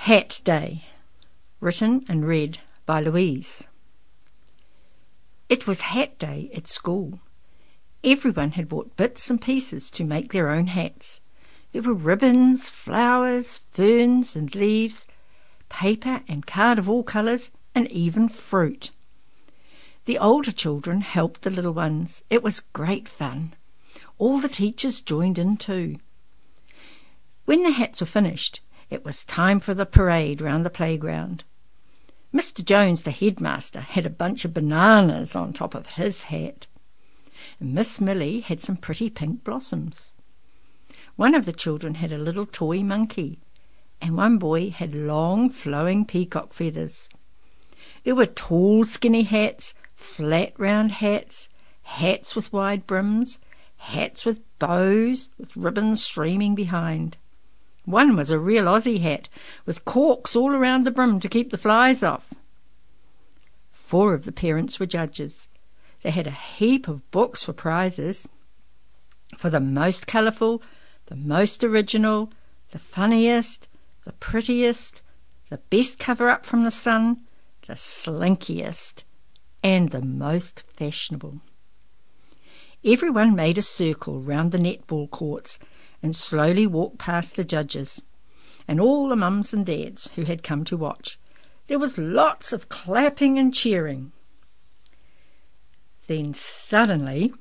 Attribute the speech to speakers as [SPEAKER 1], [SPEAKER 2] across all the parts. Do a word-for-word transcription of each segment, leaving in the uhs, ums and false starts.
[SPEAKER 1] Hat Day, written and read by Louise. It was Hat Day at school. Everyone had bought bits and pieces to make their own hats. There were ribbons, flowers, ferns and leaves, paper and card of all colours, and even fruit. The older children helped the little ones. It was great fun. All the teachers joined in too. When the hats were finished, it was time for the parade round the playground. Mister Jones, the headmaster, had a bunch of bananas on top of his hat. And Miss Millie had some pretty pink blossoms. One of the children had a little toy monkey, and one boy had long flowing peacock feathers. There were tall skinny hats, flat round hats, hats with wide brims, hats with bows with ribbons streaming behind. One was a real Aussie hat, with corks all around the brim to keep the flies off. Four of the parents were judges. They had a heap of books for prizes. For the most colourful, the most original, the funniest, the prettiest, the best cover-up from the sun, the slinkiest, and the most fashionable. Everyone made a circle round the netball courts and slowly walked past the judges and all the mums and dads who had come to watch. There was lots of clapping and cheering. Then suddenly,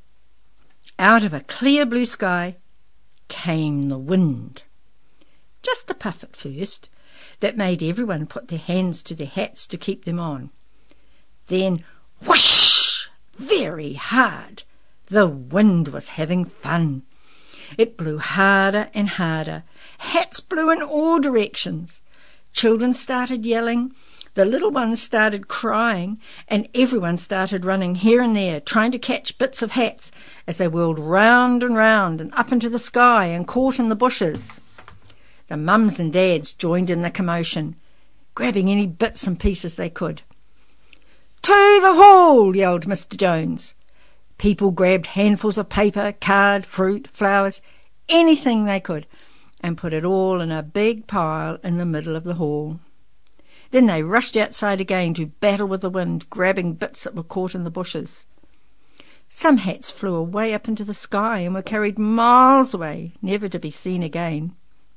[SPEAKER 1] out of a clear blue sky, came the wind. Just a puff at first, that made everyone put their hands to their hats to keep them on. Then whoosh, very hard. The wind was having fun. It blew harder and harder. Hats blew in all directions. Children started yelling, the little ones started crying, and everyone started running here and there, trying to catch bits of hats as they whirled round and round and up into the sky and caught in the bushes. The mums and dads joined in the commotion, grabbing any bits and pieces they could. "To the hall!" yelled Mister Jones. People grabbed handfuls of paper, card, fruit, flowers, anything they could, and put it all in a big pile in the middle of the hall. Then they rushed outside again to battle with the wind, grabbing bits that were caught in the bushes. Some hats flew away up into the sky and were carried miles away, never to be seen again.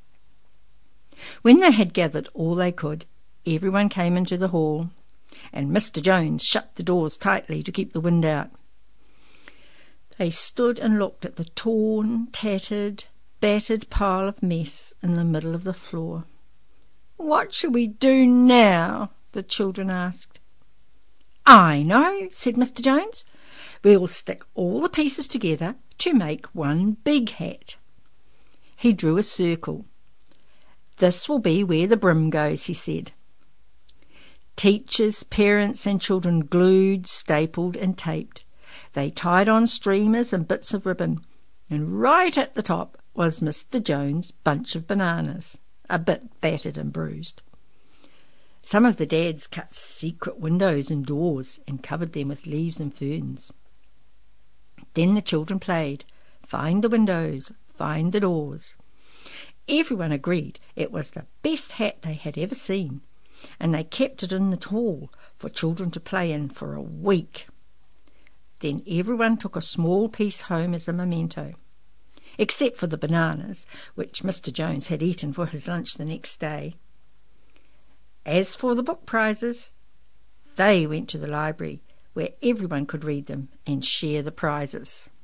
[SPEAKER 1] When they had gathered all they could, everyone came into the hall, and Mister Jones shut the doors tightly to keep the wind out. They stood and looked at the torn, tattered, battered pile of mess in the middle of the floor. "What shall we do now?" the children asked. "I know," said Mister Jones. "We'll stick all the pieces together to make one big hat." He drew a circle. "This will be where the brim goes," he said. Teachers, parents and children glued, stapled and taped. They tied on streamers and bits of ribbon, and right at the top was Mister Jones' bunch of bananas, a bit battered and bruised. Some of the dads cut secret windows and doors and covered them with leaves and ferns. Then the children played, find the windows, find the doors. Everyone agreed it was the best hat they had ever seen, and they kept it in the hall for children to play in for a week. Then everyone took a small piece home as a memento, except for the bananas, which Mister Jones had eaten for his lunch the next day. As for the book prizes, they went to the library, where everyone could read them and share the prizes.